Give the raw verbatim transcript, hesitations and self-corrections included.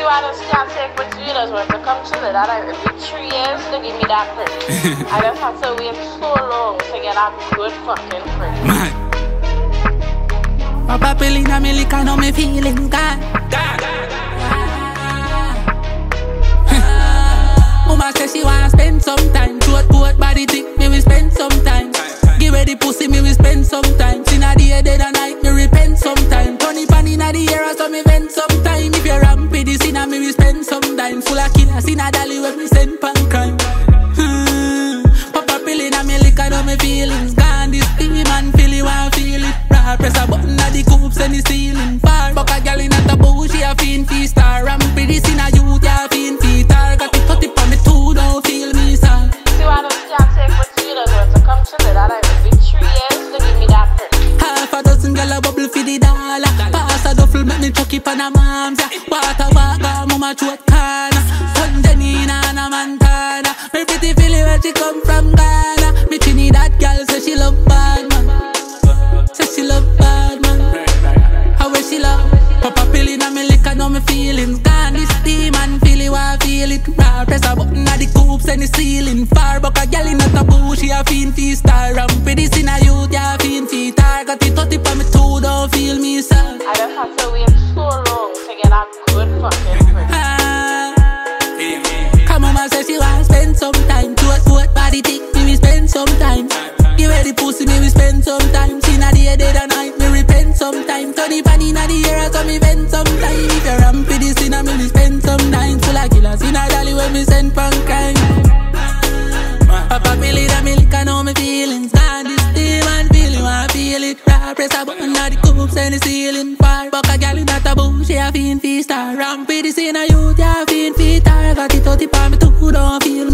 See why this can't take my two years worth to come chill it. I don't be three years to give me that prick. I just had to wait so long to get that good fucking prick. Man. Papa pilling a me lick, I know me feeling God. Mama says she wanna spend some time. Throat, throat, body thick, me we spend some time. Give her the pussy, me we spend some time. Inna the dead of night, me repent sometime. Tony pan inna the air, so me vent sometime. If you're rampy, this inna me we spend some time. Full of killers inna dolly when me send pan crime. Hmm. Papa pill inna me lick, I know me feelings gone. This steam and feel it, want feel it. Raw press a button at the coops and the ceiling far. Fuck a gal inna taboo, she a fiend fee star. Rampy, this inna youth, yeah fiend fee tar. Got it cut it on me too, don't feel me sad. See why this can't take my two years worth to come chill it. I don't be three years to give me that prick. Half a dozen gal a bubble for the dollar. Pass a duffel, make me chuck it on a mom's. Water walk, go mama throat corner. Punjanina and a Montana. Me pretty Philly where she come from Ghana. Me chinny that gal say she love bad man. Say she love bad man. How where she love? Papa pill inna me lick, I know me feelings gone. This steam and feel it, want feel it. Raw press a button at the coops and the ceiling far. Buck a gal inna taboo, she a fiend fee star. Rampy this inna youth, yeah fiend fee tar. Got it thirty pa me too, don't feel me sad. I just had to wait so long to get that good fucking prick. Ah. Come mama say she want spend some time. Throat, throat, body thick, me we spend some time. Give her the pussy, me we spend some time. Inna the dead of night, me repent some time. Tony pan inna the air, so me vent some time. If you're rampy this inna me we spend some time. Full of killers inna dolly when me send pan crime. Papa feel it and me lick, I know me feelings gone. This steam and feel it, want feel it. Raw press a button at the coops and the ceiling far. Buck a gal inna taboo, she a fiend fee star. Rampy this inna youth, yeah fiend fee tar. Got it out the palm, me too, don't feel me